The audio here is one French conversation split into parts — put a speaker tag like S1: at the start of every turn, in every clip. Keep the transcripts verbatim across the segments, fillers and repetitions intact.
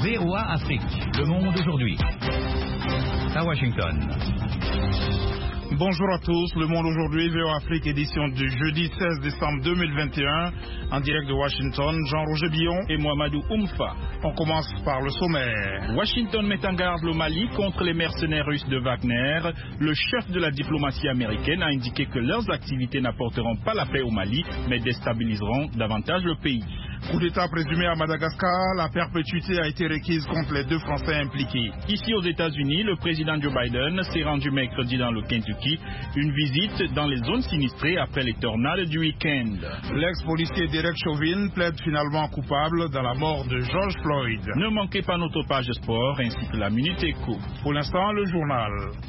S1: V O A Afrique, le monde aujourd'hui. À Washington.
S2: Bonjour à tous, le monde aujourd'hui, V O A Afrique, édition du jeudi seize décembre deux mille vingt et un, en direct de Washington, Jean-Roger Billon
S3: et Mohamedou Oumfa.
S2: On commence par le sommaire.
S3: Washington met en garde le Mali contre les mercenaires russes de Wagner. Le chef de la diplomatie américaine a indiqué que leurs activités n'apporteront pas la paix au Mali, mais déstabiliseront davantage le pays.
S2: Coup d'État présumé à Madagascar, la perpétuité a été requise contre les deux Français impliqués.
S3: Ici aux États-Unis, le président Joe Biden s'est rendu mercredi dans le Kentucky, une visite dans les zones sinistrées après les tornades du week-end.
S2: L'ex-policier Derek Chauvin plaide finalement coupable dans la mort de George Floyd.
S3: Ne manquez pas notre page de sport ainsi que la Minute Éco.
S2: Pour l'instant, le journal.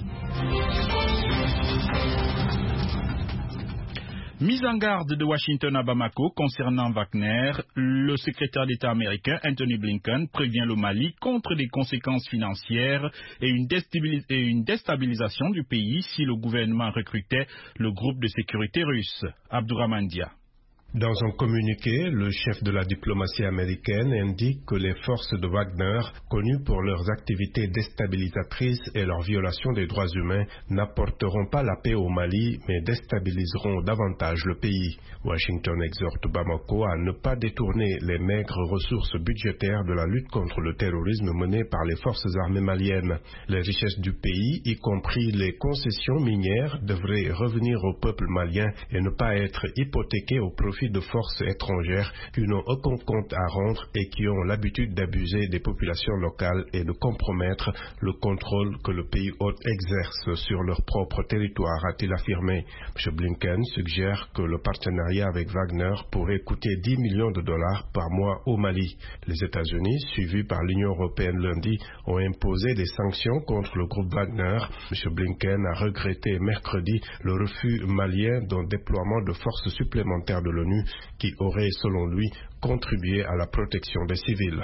S3: Mise en garde de Washington à Bamako concernant Wagner, le secrétaire d'État américain Anthony Blinken prévient le Mali contre des conséquences financières et une, et une déstabilisation du pays si le gouvernement recrutait le groupe de sécurité russe. Abdourahmane Dia.
S4: Dans un communiqué, le chef de la diplomatie américaine indique que les forces de Wagner, connues pour leurs activités déstabilisatrices et leur violation des droits humains, n'apporteront pas la paix au Mali, mais déstabiliseront davantage le pays. Washington exhorte Bamako à ne pas détourner les maigres ressources budgétaires de la lutte contre le terrorisme menée par les forces armées maliennes. Les richesses du pays, y compris les concessions minières, devraient revenir au peuple malien et ne pas être hypothéquées au profit de forces étrangères qui n'ont aucun compte à rendre et qui ont l'habitude d'abuser des populations locales et de compromettre le contrôle que le pays hôte exerce sur leur propre territoire, a-t-il affirmé. M. Blinken suggère que le partenariat avec Wagner pourrait coûter dix millions de dollars par mois au Mali. Les États-Unis, suivis par l'Union européenne lundi, ont imposé des sanctions contre le groupe Wagner. M. Blinken a regretté mercredi le refus malien d'un déploiement de forces supplémentaires de l'ONU qui aurait, selon lui, contribué à la protection des civils.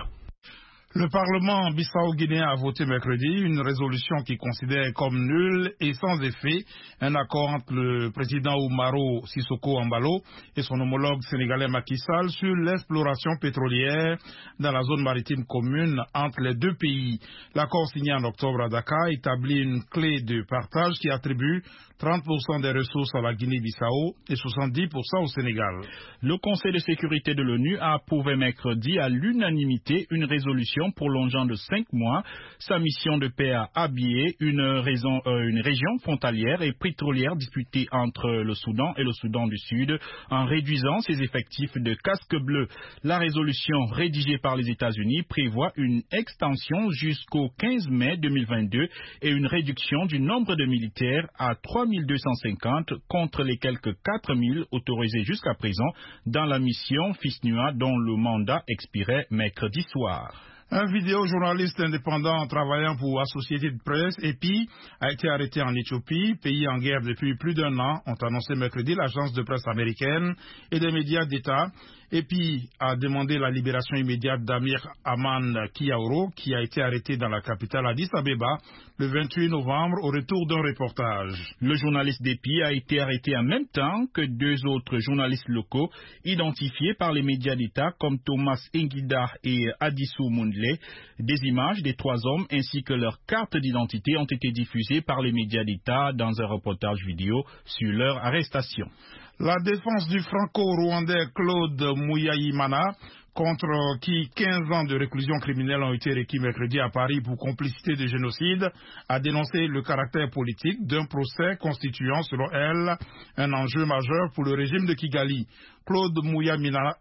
S2: Le Parlement bissau-guinéen a voté mercredi une résolution qui considère comme nulle et sans effet un accord entre le président Umaro Sissoko Embalo et son homologue sénégalais Macky Sall sur l'exploration pétrolière dans la zone maritime commune entre les deux pays. L'accord signé en octobre à Dakar établit une clé de partage qui attribue trente pour cent des ressources à la Guinée-Bissau et soixante-dix pour cent au Sénégal.
S3: Le Conseil de sécurité de l'ONU a approuvé mercredi à l'unanimité une résolution prolongeant de cinq mois sa mission de paix à Abyei, une, raison, euh, une région frontalière et pétrolière disputée entre le Soudan et le Soudan du Sud, en réduisant ses effectifs de casques bleus. La résolution rédigée par les États-Unis prévoit une extension jusqu'au quinze mai deux mille vingt-deux et une réduction du nombre de militaires à trois mille deux cent cinquante contre les quelques quatre mille autorisés jusqu'à présent dans la mission FISNUA dont le mandat expirait mercredi soir.
S2: Un vidéojournaliste indépendant travaillant pour Associated Press, E P I, a été arrêté en Éthiopie, pays en guerre depuis plus d'un an, ont annoncé mercredi l'agence de presse américaine et des médias d'État. E P I a demandé la libération immédiate d'Amir Aman Kiaoro, qui a été arrêté dans la capitale Addis Abeba le vingt-huit novembre au retour d'un reportage.
S3: Le journaliste d'E P I a été arrêté en même temps que deux autres journalistes locaux identifiés par les médias d'État comme Thomas Ngida et Adissou Mundle. Des images des trois hommes ainsi que leurs cartes d'identité ont été diffusées par les médias d'État dans un reportage vidéo sur leur arrestation.
S2: La défense du franco-rwandais Claude Muyaimana, contre qui quinze ans de réclusion criminelle ont été requis mercredi à Paris pour complicité de génocide, a dénoncé le caractère politique d'un procès constituant, selon elle, un enjeu majeur pour le régime de Kigali. Claude Muyaimana,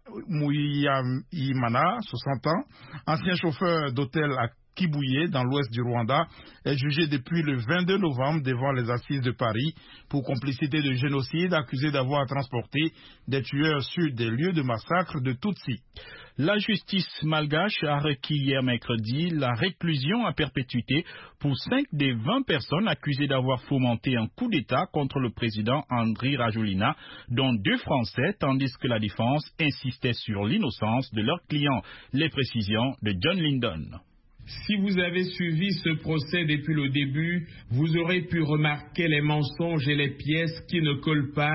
S2: soixante ans, ancien chauffeur d'hôtel à Kibuye, dans l'ouest du Rwanda, est jugé depuis le vingt-deux novembre devant les assises de Paris pour complicité de génocide, accusé d'avoir transporté des tueurs sur des lieux de massacre de Tutsis.
S3: La justice malgache a requis hier mercredi la réclusion à perpétuité pour cinq des vingt personnes accusées d'avoir fomenté un coup d'État contre le président Andry Rajoelina, dont deux Français, tandis que la défense insistait sur l'innocence de leurs clients. Les précisions de John Lyndon.
S5: Si vous avez suivi ce procès depuis le début, vous aurez pu remarquer les mensonges et les pièces qui ne collent pas,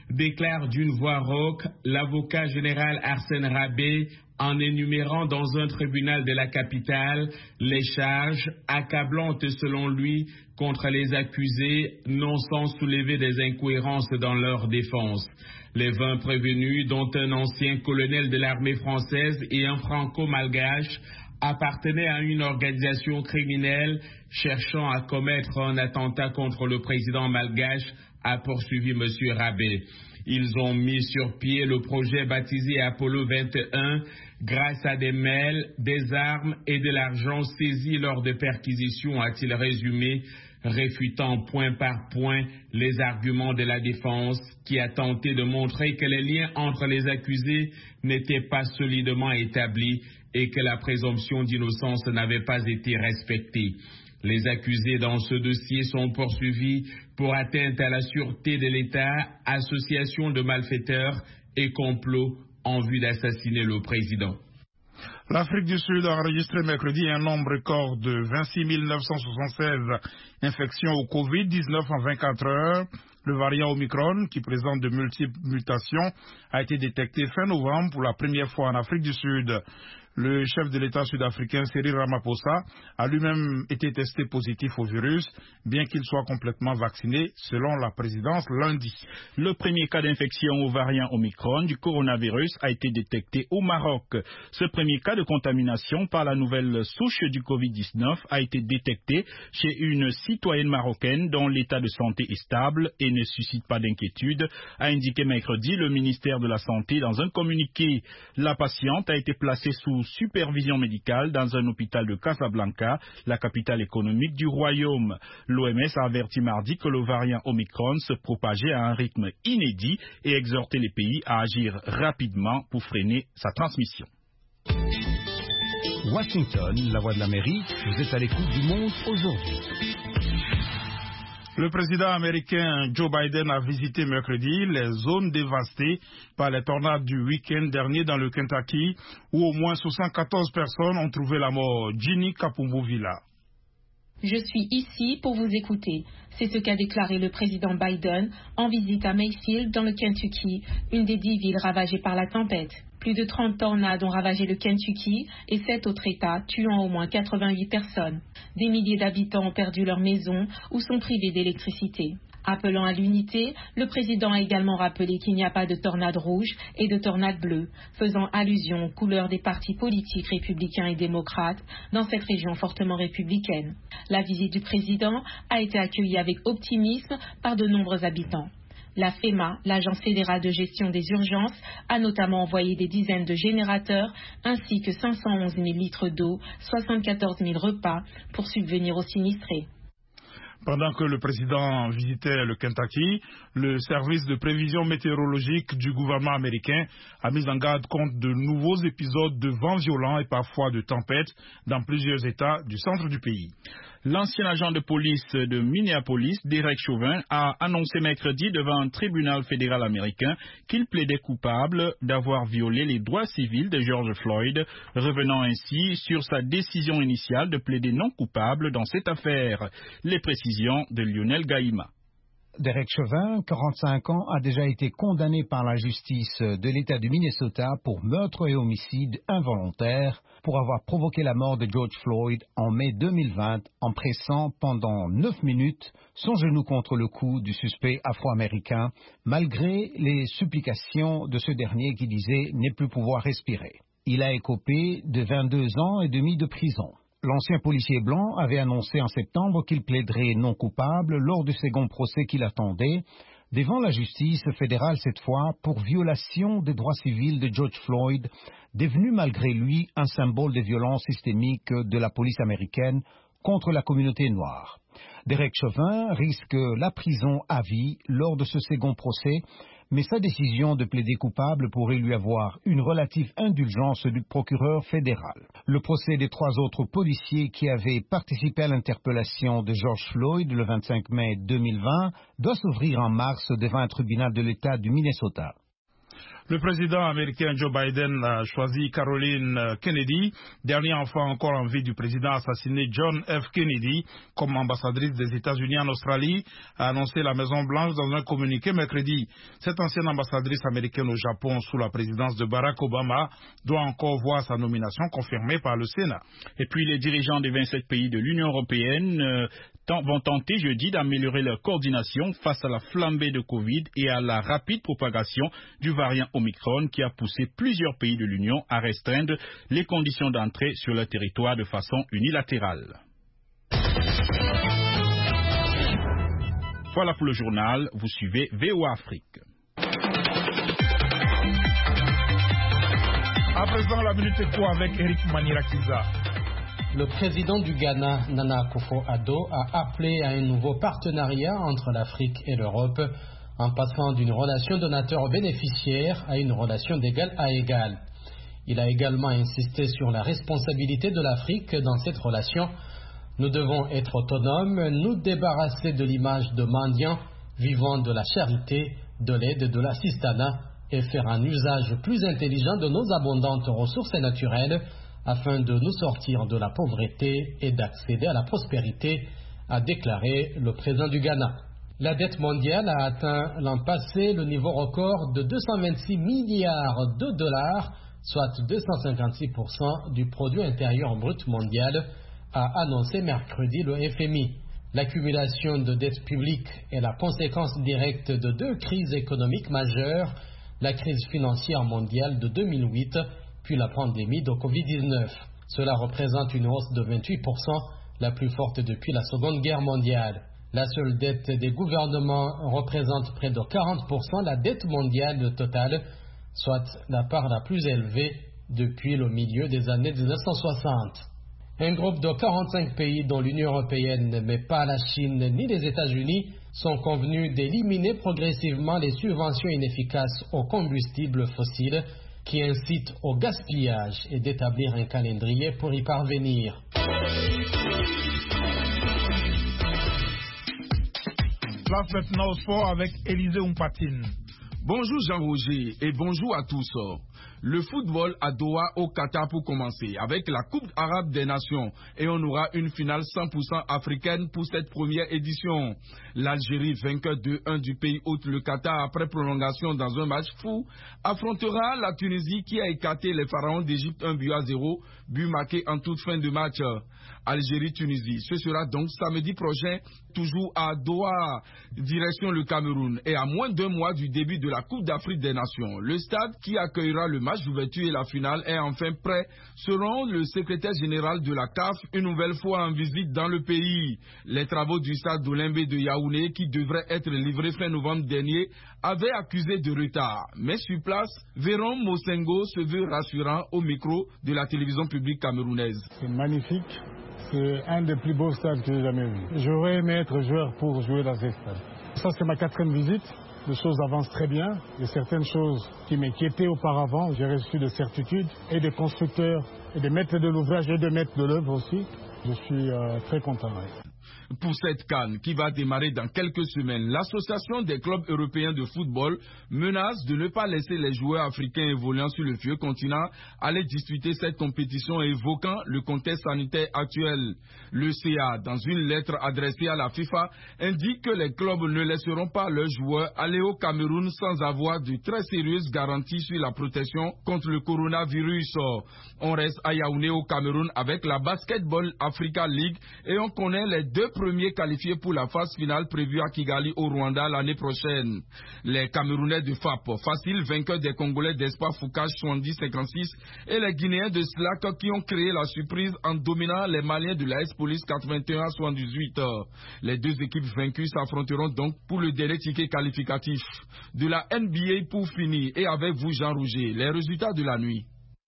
S5: déclare d'une voix rauque l'avocat général Arsène Rabé en énumérant dans un tribunal de la capitale les charges accablantes selon lui contre les accusés, non sans soulever des incohérences dans leur défense. Les vingt prévenus, dont un ancien colonel de l'armée française et un franco-malgache, appartenaient à une organisation criminelle cherchant à commettre un attentat contre le président malgache, a poursuivi M. Rabé. Ils ont mis sur pied le projet baptisé Apollo vingt et un grâce à des mails, des armes et de l'argent saisis lors de perquisitions, a-t-il résumé, réfutant point par point les arguments de la défense qui a tenté de montrer que les liens entre les accusés n'étaient pas solidement établis et que la présomption d'innocence n'avait pas été respectée. Les accusés dans ce dossier sont poursuivis pour atteinte à la sûreté de l'État, association de malfaiteurs et complot en vue d'assassiner le président.
S2: L'Afrique du Sud a enregistré mercredi un nombre record de vingt-six mille neuf cent soixante-seize infections au covid dix-neuf en vingt-quatre heures. Le variant Omicron, qui présente de multiples mutations, a été détecté fin novembre pour la première fois en Afrique du Sud. Le chef de l'État sud-africain Cyril Ramaphosa a lui-même été testé positif au virus, bien qu'il soit complètement vacciné, selon la présidence lundi.
S3: Le premier cas d'infection au variant Omicron du coronavirus a été détecté au Maroc. Ce premier cas de contamination par la nouvelle souche du covid dix-neuf a été détecté chez une citoyenne marocaine dont l'état de santé est stable et ne suscite pas d'inquiétude, a indiqué mercredi le ministère de la Santé dans un communiqué. La patiente a été placée sous supervision médicale dans un hôpital de Casablanca, la capitale économique du royaume. L'O M S a averti mardi que le variant Omicron se propageait à un rythme inédit et exhorté les pays à agir rapidement pour freiner sa transmission.
S1: Washington, la voix de l'Amérique, vous êtes à l'écoute du monde aujourd'hui.
S2: Le président américain Joe Biden a visité mercredi les zones dévastées par les tornades du week-end dernier dans le Kentucky, où au moins soixante-quatorze personnes ont trouvé la mort. Ginny Kapumbu-Villa.
S6: Je suis ici pour vous écouter. C'est ce qu'a déclaré le président Biden en visite à Mayfield dans le Kentucky, une des dix villes ravagées par la tempête. Plus de trente tornades ont ravagé le Kentucky et sept autres États, tuant au moins quatre-vingt-huit personnes. Des milliers d'habitants ont perdu leur maison ou sont privés d'électricité. Appelant à l'unité, le président a également rappelé qu'il n'y a pas de tornade rouge et de tornade bleue, faisant allusion aux couleurs des partis politiques républicains et démocrates dans cette région fortement républicaine. La visite du président a été accueillie avec optimisme par de nombreux habitants. La FEMA, l'Agence fédérale de gestion des urgences, a notamment envoyé des dizaines de générateurs ainsi que cinq cent onze mille litres d'eau, soixante-quatorze mille repas pour subvenir aux sinistrés.
S2: Pendant que le président visitait le Kentucky, le service de prévision météorologique du gouvernement américain a mis en garde contre de nouveaux épisodes de vents violents et parfois de tempêtes dans plusieurs États du centre du pays.
S3: L'ancien agent de police de Minneapolis, Derek Chauvin, a annoncé mercredi devant un tribunal fédéral américain qu'il plaidait coupable d'avoir violé les droits civils de George Floyd, revenant ainsi sur sa décision initiale de plaider non coupable dans cette affaire. Les précisions de Lionel Gaïma.
S7: Derek Chauvin, quarante-cinq ans, a déjà été condamné par la justice de l'État du Minnesota pour meurtre et homicide involontaire pour avoir provoqué la mort de George Floyd en mai deux mille vingt en pressant pendant neuf minutes son genou contre le cou du suspect afro-américain, malgré les supplications de ce dernier qui disait ne plus pouvoir respirer. Il a écopé de vingt-deux ans et demi de prison. L'ancien policier blanc avait annoncé en septembre qu'il plaiderait non coupable lors du second procès qu'il attendait, devant la justice fédérale cette fois, pour violation des droits civils de George Floyd, devenu malgré lui un symbole de violence systémique de la police américaine contre la communauté noire. Derek Chauvin risque la prison à vie lors de ce second procès, mais sa décision de plaider coupable pourrait lui avoir une relative indulgence du procureur fédéral. Le procès des trois autres policiers qui avaient participé à l'interpellation de George Floyd le vingt-cinq mai deux mille vingt doit s'ouvrir en mars devant un tribunal de l'État du Minnesota.
S2: Le président américain Joe Biden a choisi Caroline Kennedy, dernier enfant encore en vie du président assassiné John F. Kennedy, comme ambassadrice des États-Unis en Australie, a annoncé la Maison-Blanche dans un communiqué mercredi. Cette ancienne ambassadrice américaine au Japon sous la présidence de Barack Obama doit encore voir sa nomination confirmée par le Sénat.
S3: Et puis les dirigeants des vingt-sept pays de l'Union européenne euh, vont tenter jeudi d'améliorer leur coordination face à la flambée de Covid et à la rapide propagation du variant Omicron qui a poussé plusieurs pays de l'Union à restreindre les conditions d'entrée sur leur territoire de façon unilatérale. Voilà pour le journal, vous suivez V O A Afrique.
S2: À présent, la minute éco avec Eric Manirakiza.
S8: Le président du Ghana, Nana Akufo-Addo, a appelé à un nouveau partenariat entre l'Afrique et l'Europe en passant d'une relation donateur-bénéficiaire à une relation d'égal à égal. Il a également insisté sur la responsabilité de l'Afrique dans cette relation. Nous devons être autonomes, nous débarrasser de l'image de mendiants vivant de la charité, de l'aide et de l'assistanat et faire un usage plus intelligent de nos abondantes ressources naturelles afin de nous sortir de la pauvreté et d'accéder à la prospérité, a déclaré le président du Ghana. La dette mondiale a atteint l'an passé le niveau record de deux cent vingt-six milliards de dollars, soit deux cent cinquante-six pour cent du produit intérieur brut mondial, a annoncé mercredi le F M I. L'accumulation de dettes publiques est la conséquence directe de deux crises économiques majeures, la crise financière mondiale de deux mille huit puis la pandémie de covid dix-neuf. Cela représente une hausse de vingt-huit pour cent, la plus forte depuis la Seconde Guerre mondiale. La seule dette des gouvernements représente près de quarante pour cent la dette mondiale totale, soit la part la plus élevée depuis le milieu des années mille neuf cent soixante. Un groupe de quarante-cinq pays dont l'Union européenne, mais pas la Chine ni les États-Unis, sont convenus d'éliminer progressivement les subventions inefficaces aux combustibles fossiles qui incitent au gaspillage et d'établir un calendrier pour y parvenir.
S2: Place maintenant au sport avec Élisée Oumpatine.
S9: Bonjour Jean-Roger et bonjour à tous. Le football à Doha au Qatar pour commencer avec la Coupe arabe des nations et on aura une finale cent pour cent africaine pour cette première édition. L'Algérie, vainqueur deux un du pays hôte le Qatar après prolongation dans un match fou, affrontera la Tunisie qui a écarté les pharaons d'Égypte un but à zéro, but marqué en toute fin de match. Algérie-Tunisie, ce sera donc samedi prochain, toujours à Doha, direction le Cameroun, et à moins d'un mois du début de la Coupe d'Afrique des Nations. Le stade qui accueillera le match d'ouverture et la finale est enfin prêt, selon le secrétaire général de la C A F, une nouvelle fois en visite dans le pays. Les travaux du stade d'Olimbé de Yaoundé, qui devraient être livrés fin novembre dernier, avaient accusé de retard. Mais sur place, Véron Mosengo se veut rassurant au micro de la télévision publique camerounaise.
S10: C'est magnifique. C'est un des plus beaux stades que j'ai jamais vu. J'aurais aimé être joueur pour jouer dans ces stades. Ça, c'est ma quatrième visite. Les choses avancent très bien. Il y a certaines choses qui m'inquiétaient auparavant. J'ai reçu des certitudes et des constructeurs et des maîtres de l'ouvrage et des maîtres de l'œuvre aussi. Je suis euh, très content. Ouais.
S9: Pour cette CAN qui va démarrer dans quelques semaines, l'association des clubs européens de football menace de ne pas laisser les joueurs africains évoluant sur le vieux continent aller disputer cette compétition évoquant le contexte sanitaire actuel. Le C A, dans une lettre adressée à la FIFA, indique que les clubs ne laisseront pas leurs joueurs aller au Cameroun sans avoir de très sérieuses garanties sur la protection contre le coronavirus. On reste à Yaoundé au Cameroun avec la Basketball Africa League et on connaît les deux premiers qualifiés pour la phase finale prévue à Kigali au Rwanda l'année prochaine. Les Camerounais de F A P, facile vainqueurs des Congolais d'Espoir Foucache soixante-dix cinquante-six et les Guinéens de Slack qui ont créé la surprise en dominant les Maliens de la S-Police quatre-vingt-un à soixante-dix-huit. Les deux équipes vaincues s'affronteront donc pour le dernier ticket qualificatif. De la N B A pour finir et avec vous Jean Rouget, les résultats de la nuit.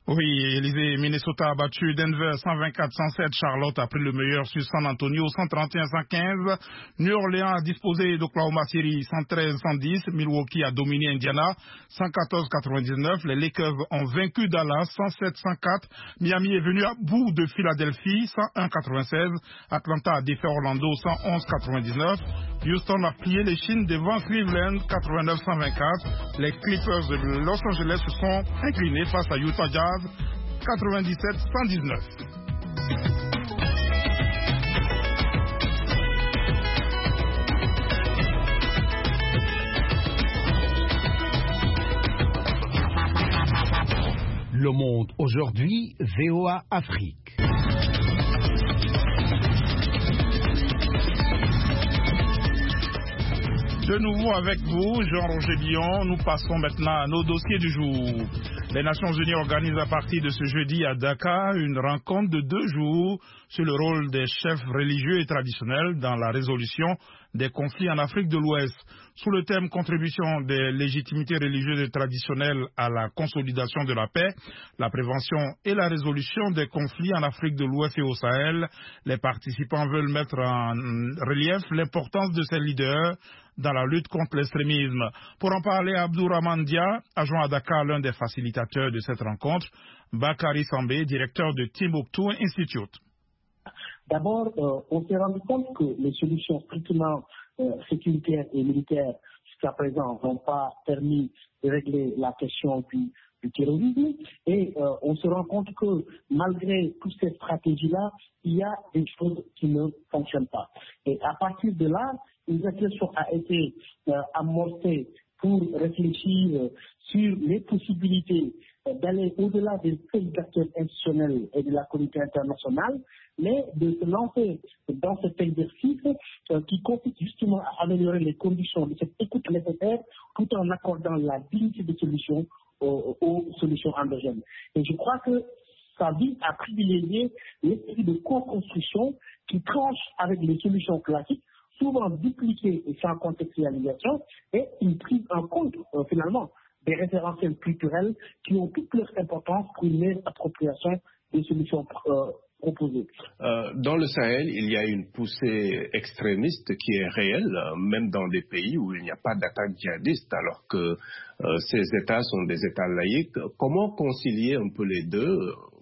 S2: Oui, Élysée, Minnesota a battu Denver cent vingt-quatre à cent sept. Charlotte a pris le meilleur sur San Antonio cent trente et un à cent quinze. New Orleans a disposé d'Oklahoma City cent treize à cent dix. Milwaukee a dominé Indiana cent quatorze à quatre-vingt-dix-neuf. Les Lakers ont vaincu Dallas cent sept à cent quatre. Miami est venu à bout de Philadelphie cent un à quatre-vingt-seize. Atlanta a défait Orlando cent onze à quatre-vingt-dix-neuf. Houston a plié les Chines devant Cleveland quatre-vingt-neuf à cent vingt-quatre. Les Clippers de Los Angeles se sont inclinés face à Utah Jazz quatre-vingt-dix-sept à cent dix-neuf.
S7: Le Monde aujourd'hui, V O A Afrique.
S2: De nouveau avec vous, Jean-Roger Billon, nous passons maintenant à nos dossiers du jour. Les Nations Unies organisent à partir de ce jeudi à Dakar une rencontre de deux jours sur le rôle des chefs religieux et traditionnels dans la résolution des conflits en Afrique de l'Ouest. Sous le thème « Contribution des légitimités religieuses et traditionnelles à la consolidation de la paix, la prévention et la résolution des conflits en Afrique de l'Ouest et au Sahel », les participants veulent mettre en relief l'importance de ces leaders dans la lutte contre l'extrémisme. Pour en parler, Abdourahmane Dia, adjoint à Dakar, l'un des facilitateurs de cette rencontre, Bakary Sambé, directeur de Timbuktu Institute.
S11: D'abord, euh, on s'est rendu compte que les solutions strictement euh, sécuritaires et militaires jusqu'à présent n'ont pas permis de régler la question du, du terrorisme. Et euh, on se rend compte que malgré toutes ces stratégies-là, il y a des choses qui ne fonctionnent pas. Et à partir de là, une réflexion a été euh, amorcée pour réfléchir sur les possibilités d'aller au-delà des seuls acteurs institutionnels et de la communauté internationale, mais de se lancer dans cet exercice euh, qui consiste justement à améliorer les conditions de cette écoute nécessaire tout en accordant la dignité des solutions aux, aux solutions endogènes. Et je crois que ça vise à privilégier l'esprit de co-construction qui tranche avec les solutions classiques, souvent dupliquées et sans contextualisation, et une prise en compte euh, finalement des référentiels culturels qui ont toute leur importance pour une meilleure appropriation des solutions euh, proposées.
S4: Euh, dans le Sahel, il y a une poussée extrémiste qui est réelle, même dans des pays où il n'y a pas d'attaque djihadiste, alors que euh, ces États sont des États laïques. Comment concilier un peu les deux,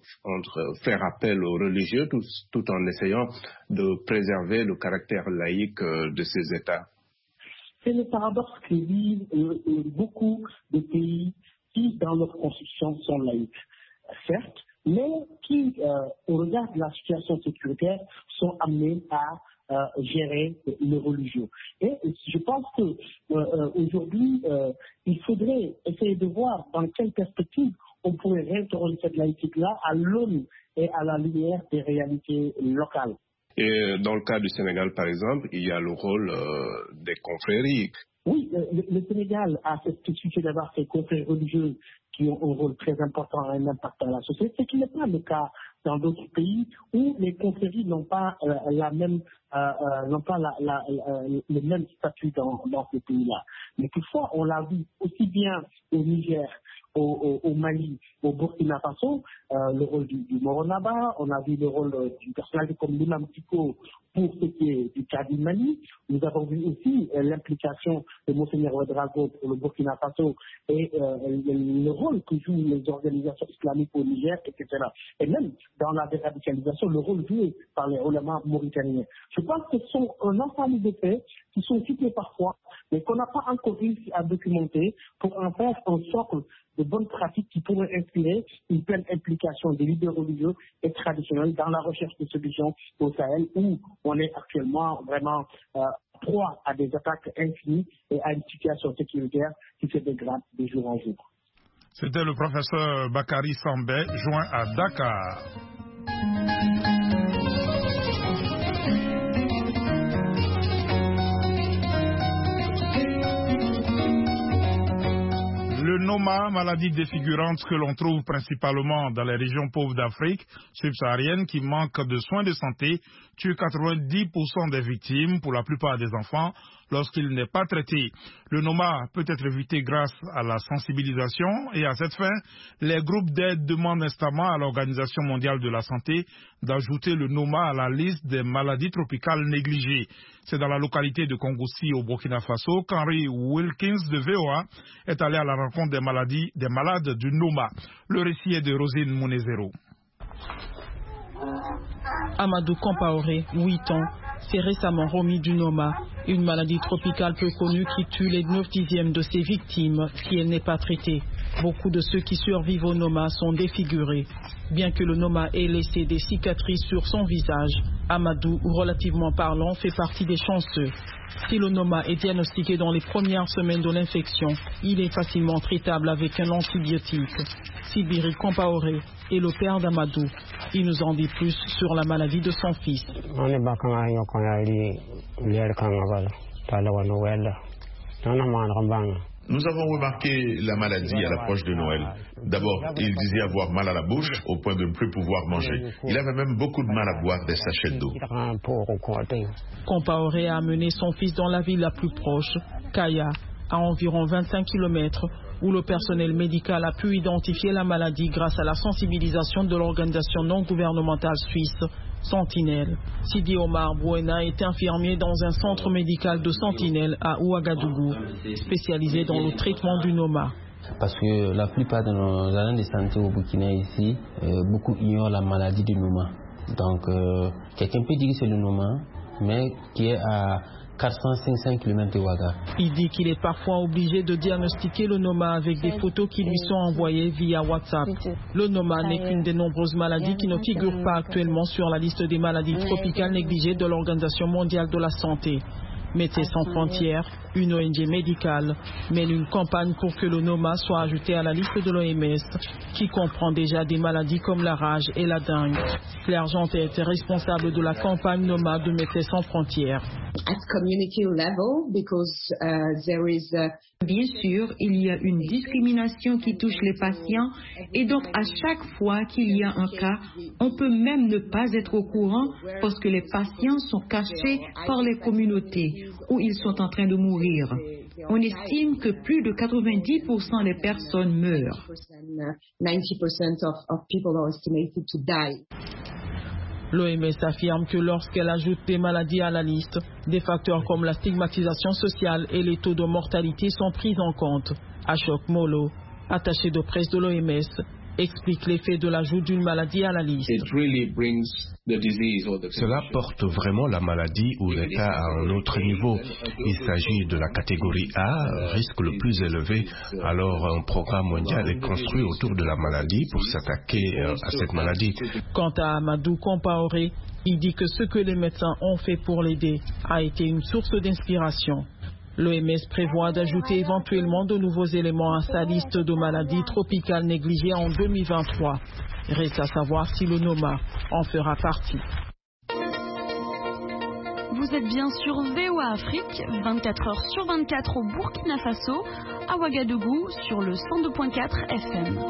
S4: entre faire appel aux religieux tout, tout en essayant de préserver le caractère laïque euh, de ces États?
S11: C'est le paradoxe que vivent euh, euh, beaucoup de pays qui, dans leur constitution, sont laïques, certes, mais qui, euh, au regard de la situation sécuritaire, sont amenés à euh, gérer le religieux. Et je pense que euh, aujourd'hui, euh, il faudrait essayer de voir dans quelle perspective on pourrait réinterroger cette laïcité-là à l'aune et à la lumière des réalités locales.
S4: Et dans le cas du Sénégal, par exemple, il y a le rôle euh, des confréries.
S11: Oui, le, le Sénégal a cette spécificité d'avoir ces confréries religieuses qui ont un rôle très important et un impact dans la société, ce qui n'est pas le cas dans d'autres pays où les confréries n'ont pas euh, la même euh, euh, n'ont pas la, la, la, le même statut dans, dans ces pays-là. Mais toutefois, on l'a vu aussi bien au Niger, au, au, au Mali, au Burkina Faso, euh, le rôle du, du Moronaba, on a vu le rôle euh, du personnage comme l'imam Tiko pour ce qui est du cas du Mali. Nous avons vu aussi euh, l'implication de Monseigneur Ouedraogo pour le Burkina Faso et euh, le, le rôle que jouent les organisations islamiques au Niger, et cetera. Et même dans la déradicalisation, le rôle joué par les oulémas mauritaniens. Je pense que ce sont un ensemble de faits qui sont cités parfois, mais qu'on n'a pas encore réussi à documenter pour en faire un socle de bonnes pratiques qui pourraient inspirer une pleine implication des leaders religieux et traditionnels dans la recherche de solutions au Sahel, où on est actuellement vraiment euh, proie à des attaques infinies et à une situation sécuritaire qui se dégrade de jour en jour.
S2: C'était le professeur Bakary Sambé, joint à Dakar. Le Noma, maladie défigurante que l'on trouve principalement dans les régions pauvres d'Afrique subsaharienne qui manquent de soins de santé, tue quatre-vingt-dix pour cent des victimes, pour la plupart des enfants. lorsqu'il n'est pas traité. Le Noma peut être évité grâce à la sensibilisation et à cette fin, les groupes d'aide demandent instamment à l'Organisation mondiale de la santé d'ajouter le Noma à la liste des maladies tropicales négligées. C'est dans la localité de Kongossi au Burkina Faso qu'Henry Wilkins de V O A est allé à la rencontre des maladies, des malades du Noma. Le récit est de Rosine Mounezero.
S12: Amadou Compaoré, huit ans, s'est récemment remis du Noma, une maladie tropicale peu connue qui tue les neuf dixièmes de ses victimes si elle n'est pas traitée. Beaucoup de ceux qui survivent au Noma sont défigurés. Bien que le Noma ait laissé des cicatrices sur son visage, Amadou, relativement parlant, fait partie des chanceux. Si le Noma est diagnostiqué dans les premières semaines de l'infection, il est facilement traitable avec un antibiotique. Sibiri Compaoré est le père d'Amadou. Il nous en dit plus sur la maladie de son fils.
S13: Nous avons remarqué la maladie à l'approche de Noël. D'abord, il disait avoir mal à la bouche au point de ne plus pouvoir manger. Il avait même beaucoup de mal à boire des sachets d'eau.
S12: Compaoré a amené son fils dans la ville la plus proche, Kaya, à environ vingt-cinq kilomètres, où le personnel médical a pu identifier la maladie grâce à la sensibilisation de l'organisation non gouvernementale suisse Sentinelle. Sidi Omar Bouena est infirmier dans un centre médical de Sentinelle à Ouagadougou, spécialisé dans le traitement du Noma.
S14: Parce que la plupart de nos agents de santé au Burkina ici, euh, beaucoup ignorent la maladie du Noma. Donc, euh, quelqu'un peut dire que c'est le Noma, mais qui est à quatre cents à cinq cents kilomètres de Ouaga.
S12: Il dit qu'il est parfois obligé de diagnostiquer le Noma avec des photos qui lui sont envoyées via WhatsApp. Le Noma n'est qu'une des nombreuses maladies qui ne figurent pas actuellement sur la liste des maladies tropicales négligées de l'Organisation mondiale de la santé. Médecins sans frontières, une O N G médicale, mène une campagne pour que le Noma soit ajouté à la liste de l'O M S, qui comprend déjà des maladies comme la rage et la dengue. Claire Jantet est responsable de la campagne Noma de Médecins sans frontières.
S15: Bien sûr, il y a une discrimination qui touche les patients et donc à chaque fois qu'il y a un cas, on peut même ne pas être au courant parce que les patients sont cachés par les communautés où ils sont en train de mourir. On estime que plus de quatre-vingt-dix pour cent des personnes meurent.
S12: L'O M S affirme que lorsqu'elle ajoute des maladies à la liste, des facteurs comme la stigmatisation sociale et les taux de mortalité sont pris en compte. Ashok Molo, attaché de presse de l'O M S, explique l'effet de l'ajout d'une maladie à la liste.
S4: Cela porte vraiment la maladie ou l'état à un autre niveau. Il s'agit de la catégorie A, risque le plus élevé. Alors un programme mondial est construit autour de la maladie pour s'attaquer à cette maladie.
S12: Quant à Amadou Compaoré, il dit que ce que les médecins ont fait pour l'aider a été une source d'inspiration. L'O M S prévoit d'ajouter éventuellement de nouveaux éléments à sa liste de maladies tropicales négligées en deux mille vingt-trois. Reste à savoir si le Noma en fera partie.
S16: Vous êtes bien sur V O A Afrique, vingt-quatre heures sur vingt-quatre au Burkina Faso, à Ouagadougou sur le cent deux point quatre F M.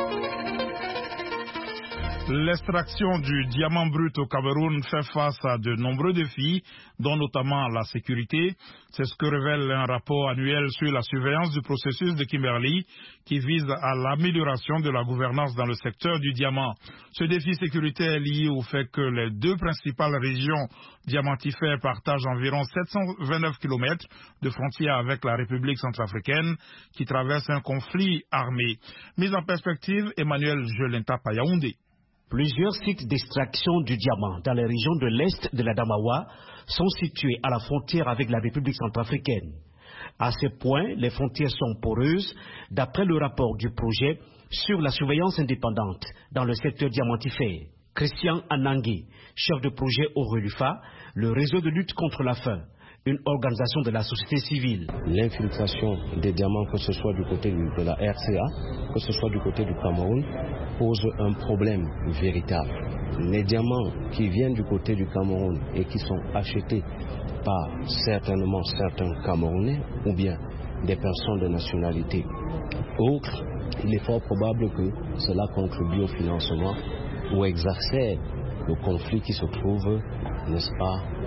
S2: L'extraction du diamant brut au Cameroun fait face à de nombreux défis, dont notamment la sécurité. C'est ce que révèle un rapport annuel sur la surveillance du processus de Kimberley qui vise à l'amélioration de la gouvernance dans le secteur du diamant. Ce défi sécuritaire est lié au fait que les deux principales régions diamantifères partagent environ sept cent vingt-neuf kilomètres de frontière avec la République centrafricaine qui traverse un conflit armé. Mise en perspective, Emmanuel Jolinta Payaoundé.
S17: Plusieurs sites d'extraction du diamant dans les régions de l'Est de la Damawa sont situés à la frontière avec la République centrafricaine. À ce point, les frontières sont poreuses, d'après le rapport du projet sur la surveillance indépendante dans le secteur diamantifère. Christian Anangui, chef de projet au RELUFA, le réseau de lutte contre la faim, une organisation de la société civile.
S18: L'infiltration des diamants, que ce soit du côté de la R C A, que ce soit du côté du Cameroun, pose un problème véritable. Les diamants qui viennent du côté du Cameroun et qui sont achetés par certainement certains Camerounais ou bien des personnes de nationalité autre, il est fort probable que cela contribue au financement ou exacerbe le conflit qui se trouve, n'est-ce pas,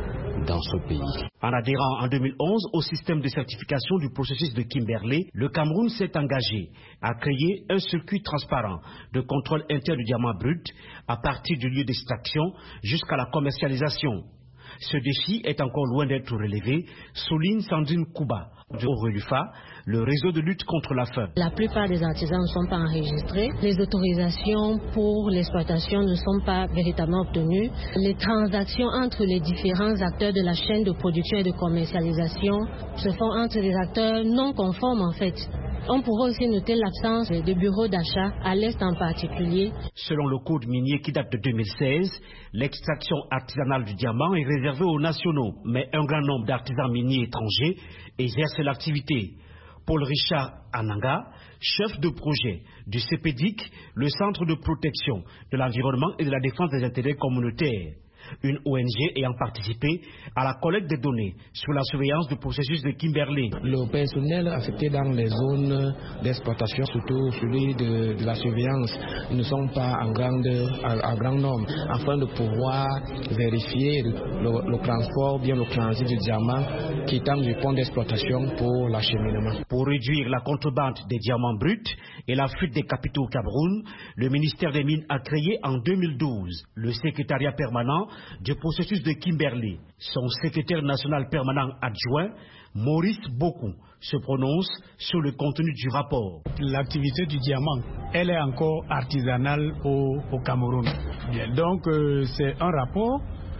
S18: dans ce pays.
S17: En adhérant en deux mille onze au système de certification du processus de Kimberley, le Cameroun s'est engagé à créer un circuit transparent de contrôle interne du diamant brut à partir du lieu d'extraction jusqu'à la commercialisation. Ce défi est encore loin d'être relevé, souligne Sandrine Kouba de Orelufa, le réseau de lutte contre la faim.
S19: La plupart des artisans ne sont pas enregistrés. Les autorisations pour l'exploitation ne sont pas véritablement obtenues. Les transactions entre les différents acteurs de la chaîne de production et de commercialisation se font entre des acteurs non conformes en fait. On pourrait aussi noter l'absence de bureaux d'achat, à l'Est en particulier.
S17: Selon le code minier qui date de deux mille seize, l'extraction artisanale du diamant est réservée aux nationaux, mais un grand nombre d'artisans miniers étrangers exercent l'activité. Paul Richard Ananga, chef de projet du C P D I C, le Centre de protection de l'environnement et de la défense des intérêts communautaires, une O N G ayant participé à la collecte des données sur la surveillance du processus de Kimberley.
S20: Le personnel affecté dans les zones d'exploitation, surtout celui de, de la surveillance, ils ne sont pas en, grande, en, en grand nombre, afin de pouvoir vérifier le, le, le transport, bien le transit du diamant quittant du pont d'exploitation pour l'acheminement.
S17: Pour réduire la contrebande des diamants bruts et la fuite des capitaux au Cameroun, le ministère des Mines a créé en deux mille douze le secrétariat permanent du processus de Kimberley. Son secrétaire national permanent adjoint, Maurice Bokou, se prononce sur le contenu du rapport.
S10: L'activité du diamant, elle est encore artisanale au, au Cameroun. Bien, donc euh, c'est un rapport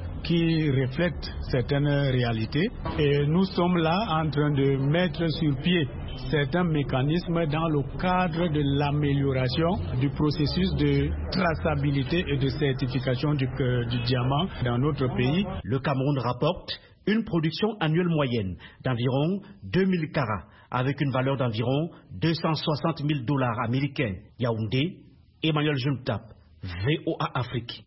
S10: qui reflète certaines réalités et nous sommes là en train de mettre sur pied certains mécanismes dans le cadre de l'amélioration du processus de traçabilité et de certification du, du diamant dans notre pays.
S17: Le Cameroun rapporte une production annuelle moyenne d'environ deux mille carats avec une valeur d'environ deux cent soixante mille dollars américains. Yaoundé, Emmanuel Juntap, V O A Afrique.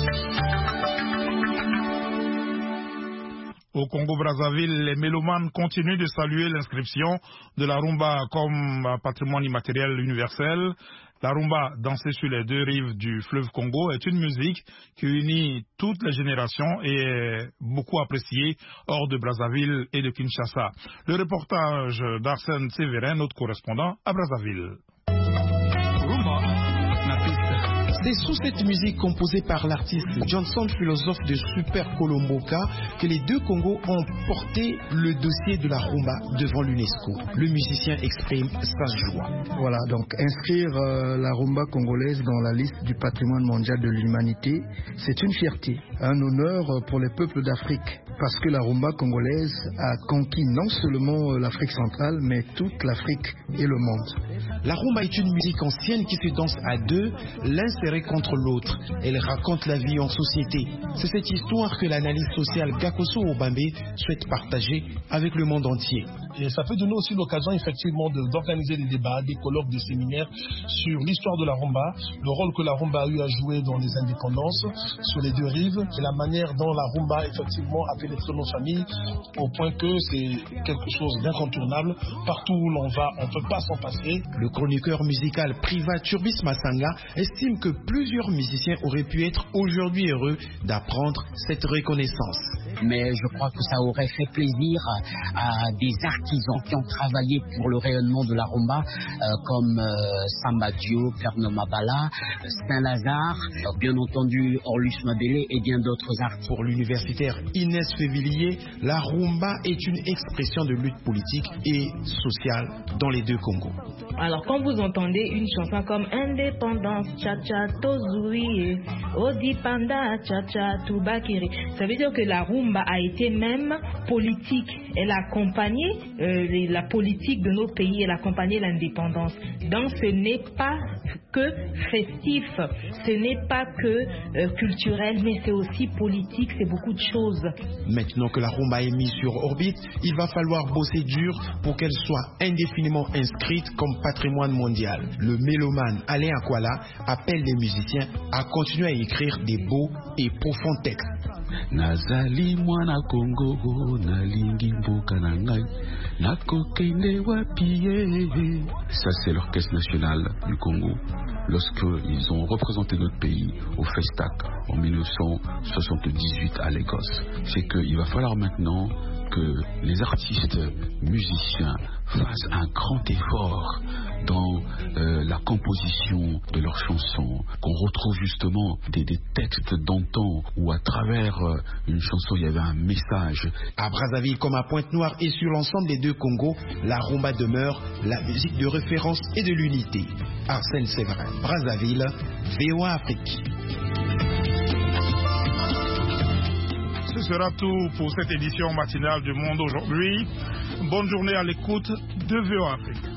S2: Au Congo-Brazzaville, les mélomanes continuent de saluer l'inscription de la rumba comme patrimoine immatériel universel. La rumba, dansée sur les deux rives du fleuve Congo, est une musique qui unit toutes les générations et est beaucoup appréciée hors de Brazzaville et de Kinshasa. Le reportage d'Arsène Sévérin, notre correspondant à Brazzaville.
S21: C'est sous cette musique composée par l'artiste Johnson, philosophe de Super Colomboka, que les deux Congos ont porté le dossier de la rumba devant l'UNESCO. Le musicien exprime sa joie.
S22: Voilà, donc inscrire euh, la rumba congolaise dans la liste du patrimoine mondial de l'humanité, c'est une fierté, un honneur pour les peuples d'Afrique, parce que la rumba congolaise a conquis non seulement l'Afrique centrale, mais toute l'Afrique et le monde.
S21: La rumba est une musique ancienne qui se danse à deux, l'un serré contre l'autre. Elle raconte la vie en société. C'est cette histoire que l'analyse sociale Gakoso Obambe souhaite partager avec le monde entier.
S23: Et ça peut donner aussi l'occasion effectivement d'organiser des débats, des colloques, des séminaires sur l'histoire de la rumba, le rôle que la rumba a eu à jouer dans les indépendances sur les deux rives et la manière dont la rumba effectivement a pénétré nos familles au point que c'est quelque chose d'incontournable. Partout où l'on va, on ne peut pas s'en passer.
S21: Le chroniqueur musical Priva Turbis Massanga estime que plusieurs musiciens auraient pu être aujourd'hui heureux d'apprendre cette reconnaissance.
S24: Mais je crois que ça aurait fait plaisir à des artisans qui ont travaillé pour le rayonnement de la rumba, euh, comme euh, Samba Diop, Pernod Mabala, Saint-Lazare, euh, bien entendu Orlus Mabélé et bien d'autres artistes.
S21: Pour l'universitaire Inès Févillier, la rumba est une expression de lutte politique et sociale dans les deux Congos.
S25: Alors quand vous entendez une chanson comme Indépendance, Tcha-Tcha, Tozui, Odipanda, Tcha-Tcha, Toubakiri, ça veut dire que la rumba a été même politique. Elle a accompagné euh, la politique de nos pays, elle a accompagné l'indépendance. Donc ce n'est pas que festif, ce n'est pas que euh, culturel, mais c'est aussi politique, c'est beaucoup de choses.
S21: Maintenant que la rumba est mise sur orbite, il va falloir bosser dur pour qu'elle soit indéfiniment inscrite comme patrimoine mondial. Le mélomane Alain Akwala appelle les musiciens à continuer à écrire des beaux et profonds textes.
S26: Nazali mwana Congo nalingi mboka na ngai nakokende wapi. Ça c'est l'orchestre national du Congo lorsqu'ils ont représenté notre pays au Festac en mille neuf cent soixante-dix-huit à Lagos. C'est qu'il va falloir maintenant que les artistes musiciens fassent un grand effort dans euh, la composition de leurs chansons, qu'on retrouve justement des, des textes d'antan où à travers euh, une chanson il y avait un message.
S21: À Brazzaville comme à Pointe-Noire et sur l'ensemble des deux Congos, la rumba demeure la musique de référence et de l'unité. Arsène Séverin, Brazzaville, V O A Afrique.
S2: Ce sera tout pour cette édition matinale du Monde aujourd'hui. Bonne journée à l'écoute de V O A Afrique.